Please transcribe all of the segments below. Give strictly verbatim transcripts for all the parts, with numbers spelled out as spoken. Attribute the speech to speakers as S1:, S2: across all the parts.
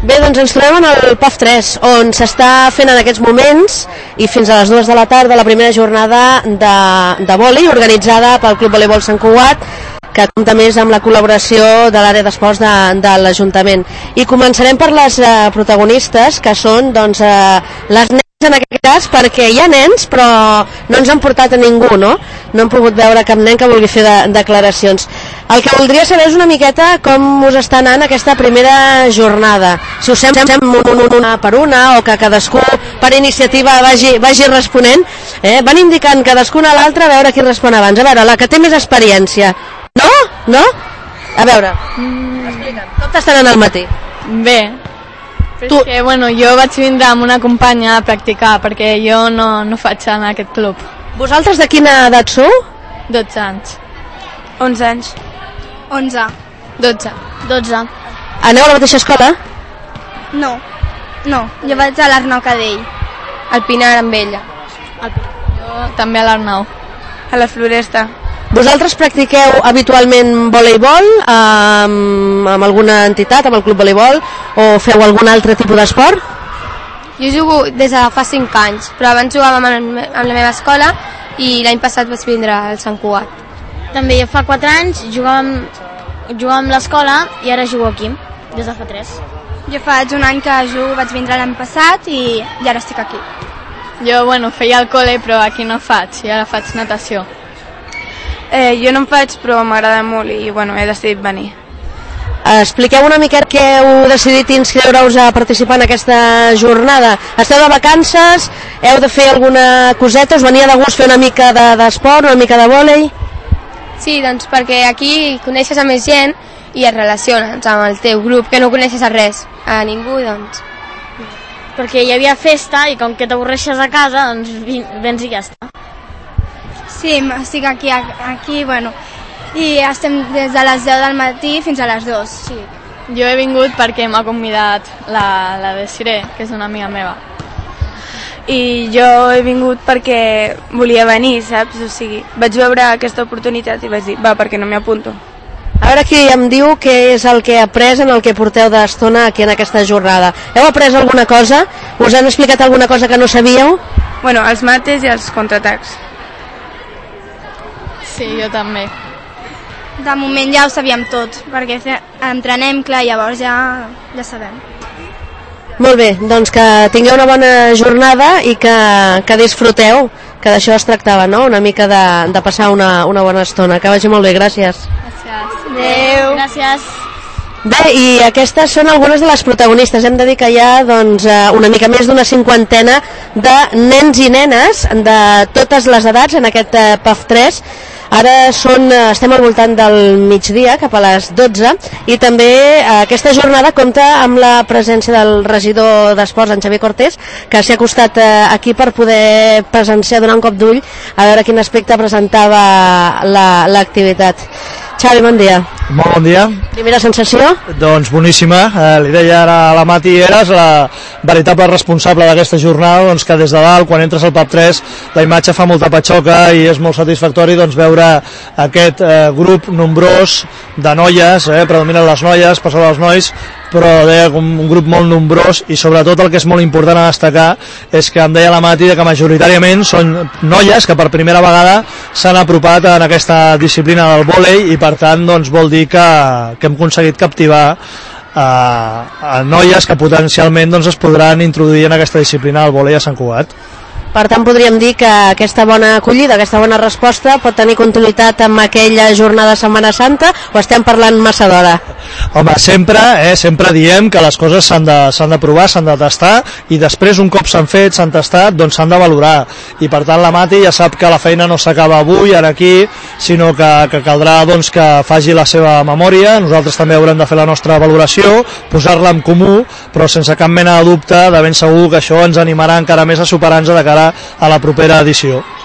S1: Bé, doncs ens trobem en el P A F tres, on s'està fent en aquests moments i fins a les dues de la tarda la primera jornada de, de vòlei organitzada pel Club Voleibol Sant Cugat, que compta més amb la col·laboració de l'àrea d'esports de, de l'Ajuntament. I començarem per les eh, protagonistes, que són doncs, eh, les nenes en aquest cas, perquè hi ha nens però no ens han portat a ningú, no? No hem pogut veure cap nen que vulgui fer de, declaracions. El que voldria saber és una miqueta com us està anant aquesta primera jornada, si us sembla una per una o que cadascú per iniciativa vagi, vagi responent, eh? Van indicant cadascuna a l'altra a veure qui respon abans. A veure, la que té més experiència, no? No? A veure, mm. explica'm, com t'estan anant al matí?
S2: Bé, però és que, bueno, jo vaig vindre amb una companya a practicar, perquè jo no, no faig en aquest club.
S1: Vosaltres de quina edat sou?
S2: dotze anys.
S3: onze anys.
S4: onze.
S2: dotze.
S4: dotze.
S1: Aneu a la mateixa escola?
S4: No, no, jo vaig a l'Arnau Cadell.
S3: Al Pinar amb ella.
S2: Jo també a l'Arnau.
S3: A la Floresta.
S1: Vosaltres practiqueu habitualment voleibol amb, amb alguna entitat, amb el Club Voleibol, o feu algun altre tipus d'esport?
S3: Jo jugo des de fa cinc anys, però abans jugàvem amb, amb la meva escola i l'any passat vaig vindre al Sant Cugat.
S4: També jo fa quatre anys jugàvem, jugàvem amb l'escola i ara jugo aquí, des de fa tres. Jo faig un any que jugo, vaig vindre l'any passat i, i ara estic aquí.
S2: Jo, bueno, feia al col·le, però aquí no faig, i ara faig natació.
S3: Eh, jo no en faig, però m'agrada molt i, bueno, he decidit venir.
S1: Expliqueu una miqueta que heu decidit inscriure-us a participar en aquesta jornada. Esteu de vacances? Heu de fer alguna coseta? Us venia de gust fer una mica d'esport, una mica de vòlei?
S3: Sí, doncs perquè aquí coneixes a més gent i et relaciones amb el teu grup, que no coneixes a res, a ningú, doncs.
S4: Perquè hi havia festa i com que t'avorreixes a casa, doncs vens i ja està. Sí, estic aquí, aquí, bueno, i estem des de les deu del matí fins a les dues, sí.
S2: Jo he vingut perquè m'ha convidat la, la Desiree, que és una amiga meva.
S3: I jo he vingut perquè volia venir, saps? O sigui, vaig veure aquesta oportunitat i vaig dir, va, perquè no m'hi apunto.
S1: A veure qui em diu què és el que ha après en el que porteu d'estona aquí en aquesta jornada. Heu après alguna cosa? Us han explicat alguna cosa que no sabíeu?
S3: Bueno, els mates i els contraatacs.
S2: Sí, jo també.
S4: De moment ja ho sabíem tot, perquè entrenem, clar, llavors ja, ja sabem.
S1: Molt bé, doncs que tingueu una bona jornada i que, que disfruteu, que d'això es tractava, no? Una mica de, de passar una, una bona estona. Que vagi molt bé, gràcies.
S2: Gràcies.
S4: Adéu. Gràcies.
S1: Bé, i aquestes són algunes de les protagonistes. Hem de dir que hi ha doncs, una mica més d'una cinquantena de nens i nenes de totes les edats en aquest P A F tres. Ara són, estem al voltant del migdia, cap a les dotze, i també aquesta jornada compta amb la presència del regidor d'Esports, en Xavier Cortés, que s'hi ha acostat aquí per poder presenciar, donar un cop d'ull, a veure quin aspecte presentava l'activitat. Xavi, bon dia.
S5: Molt bon dia.
S1: Primera sensació?
S5: Doncs boníssima. Eh, li deia ara a la Mati, eres la veritable responsable d'aquesta jornada, doncs que des de dalt, quan entres al P A F tres, la imatge fa molta patxoca i és molt satisfactori doncs, veure aquest eh, grup nombrós de noies, eh, predominen les noies, per sobre els nois, però deia un, un grup molt nombrós, i sobretot el que és molt important a destacar és que em deia la Mati que majoritàriament són noies que per primera vegada s'han apropat en aquesta disciplina del vòlei, i per tant doncs, vol dir que, que hem aconseguit captivar a, a noies que potencialment doncs, es podran introduir en aquesta disciplina del vòlei a Sant Cugat.
S1: Per tant, podríem dir que aquesta bona acollida, aquesta bona resposta pot tenir continuïtat amb aquella jornada de Setmana Santa, o estem parlant massa d'hora?
S5: Home, sempre, eh, sempre diem que les coses s'han de, s'han de provar, s'han de tastar, i després, un cop s'han fet, s'han tastat, doncs s'han de valorar. I per tant, la Mati ja sap que la feina no s'acaba avui, ara aquí, sinó que, que caldrà doncs, que faci la seva memòria. Nosaltres també haurem de fer la nostra valoració, posar-la en comú, però sense cap mena de dubte, de ben segur que això ens animarà encara més a superar-nos de cara a la propera edició.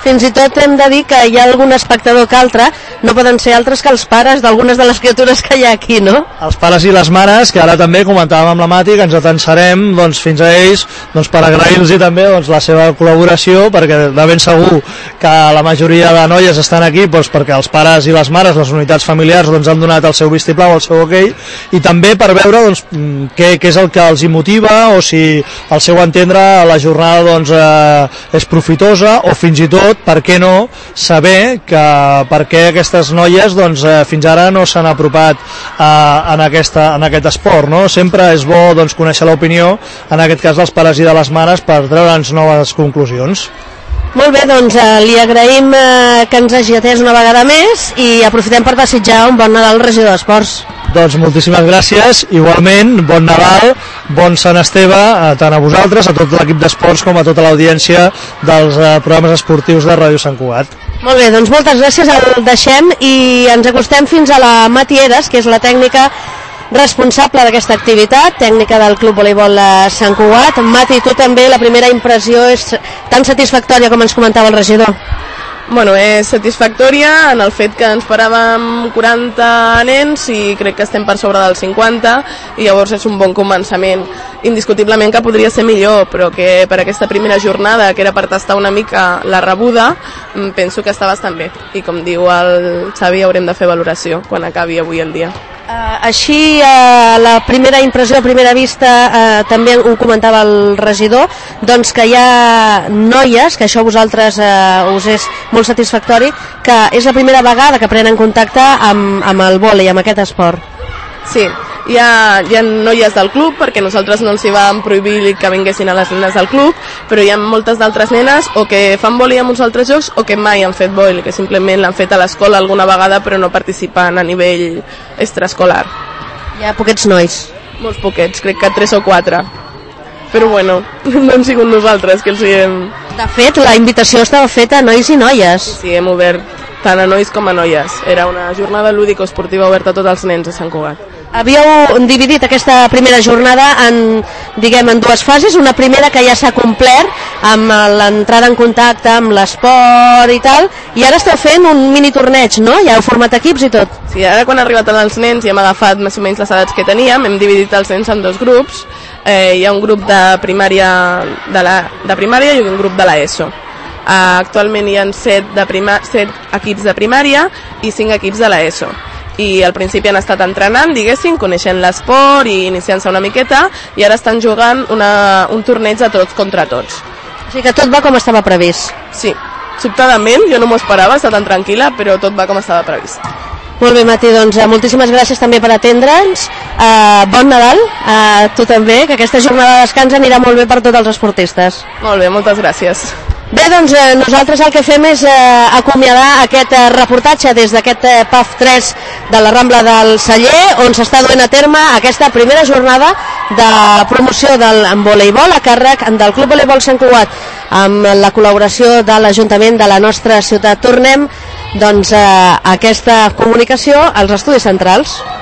S1: fins i tot hem de dir que hi ha algun espectador que altre, no poden ser altres que els pares d'algunes de les criatures que hi ha aquí, no?
S5: Els pares i les mares, que ara també comentàvem amb la Mati, que ens atensarem doncs, fins a ells doncs, per agrair-los també doncs, la seva col·laboració, perquè de ben segur que la majoria de noies estan aquí doncs, perquè els pares i les mares, les unitats familiars, doncs, han donat el seu vistiplau, el seu ok, i també per veure doncs, què, què és el que els hi motiva, o si al seu entendre la jornada doncs, eh, és profitosa, o fins i tot, per què no, saber que per què aquestes noies doncs, eh, fins ara no s'han apropat eh, en, aquesta, en aquest esport, no? Sempre és bo doncs, conèixer l'opinió, en aquest cas dels pares i de les mares, per treure'ns noves conclusions.
S1: Molt bé, doncs eh, li agraïm eh, que ens hagi atès una vegada més i aprofitem per desitjar un bon Nadal al regidor d'Esports.
S5: Doncs moltíssimes gràcies, igualment, bon Nadal, bon Sant Esteve, eh, tant a vosaltres, a tot l'equip d'esports com a tota l'audiència dels eh, programes esportius de Ràdio Sant Cugat.
S1: Molt bé, doncs moltes gràcies, el deixem i ens acostem fins a la Mati Eres, que és la tècnica responsable d'aquesta activitat, tècnica del Club Voleibol Sant Cugat. Mati, tu també, la primera impressió és tan satisfactòria com ens comentava el regidor?
S6: Bueno, és satisfactòria en el fet que ens paràvem quaranta nens i crec que estem per sobre dels cinquanta i llavors és un bon començament. Indiscutiblement que podria ser millor, però que per aquesta primera jornada, que era per tastar una mica la rebuda, penso que està bastant bé. I com diu el Xavi, haurem de fer valoració quan acabi avui el dia.
S1: Uh, així, uh, la primera impressió a primera vista, uh, també ho comentava el regidor, doncs que hi ha noies, que això a vosaltres uh, us és molt satisfactori, que és la primera vegada que prenen contacte amb, amb el vòlei, amb aquest esport.
S6: Sí, hi ha, hi ha noies del club, perquè nosaltres no els hi vam prohibir que vinguessin a les nenes del club, però hi ha moltes d'altres nenes o que fan vòlei amb uns altres jocs o que mai han fet vòlei, que simplement l'han fet a l'escola alguna vegada però no participen a nivell extraescolar.
S1: Hi ha poquets nois.
S6: Molts poquets, crec que tres o quatre. Però bueno, no hem sigut nosaltres que els hi hem...
S1: De fet, la invitació estava feta a nois i noies.
S6: Sí, sí, hem obert tant a nois com a noies. Era una jornada lúdico-esportiva oberta a tots els nens de Sant Cugat.
S1: Havíeu dividit aquesta primera jornada en, diguem, en dues fases, una primera que ja s'ha complert amb l'entrada en contacte amb l'esport i tal, i ara esteu fent un mini torneig, no? Ja heu format equips i tot.
S6: Sí, ara quan ha arribat els nens i hem agafat més o menys les edats que teníem, hem dividit els nens en dos grups, eh, hi ha un grup de primària, de, la, de primària i un grup de l'ESO. Uh, actualment hi ha set, de prima, set equips de primària i cinc equips de l'ESO. I al principi han estat entrenant, diguéssim, coneixent l'esport i iniciant-se una miqueta, i ara estan jugant una, un torneig de tots contra tots.
S1: O sigui que tot va com estava previst.
S6: Sí, sobtadament, jo no m'ho esperava, està tan tranquil·la, però tot va com estava previst.
S1: Molt bé, Mati, doncs moltíssimes gràcies també per atendre'ns. Uh, bon Nadal, uh, tu també, que aquesta jornada de descans anirà molt bé per tots els esportistes.
S6: Molt bé, moltes gràcies.
S1: Bé, doncs eh, nosaltres el que fem és eh, acomiadar aquest eh, reportatge des d'aquest eh, P A F tres de la Rambla del Celler, on s'està duent a terme aquesta primera jornada de promoció del voleibol a càrrec del Club Voleibol Sant Cugat, amb la col·laboració de l'Ajuntament de la nostra ciutat. Tornem doncs, eh, aquesta comunicació als estudis centrals.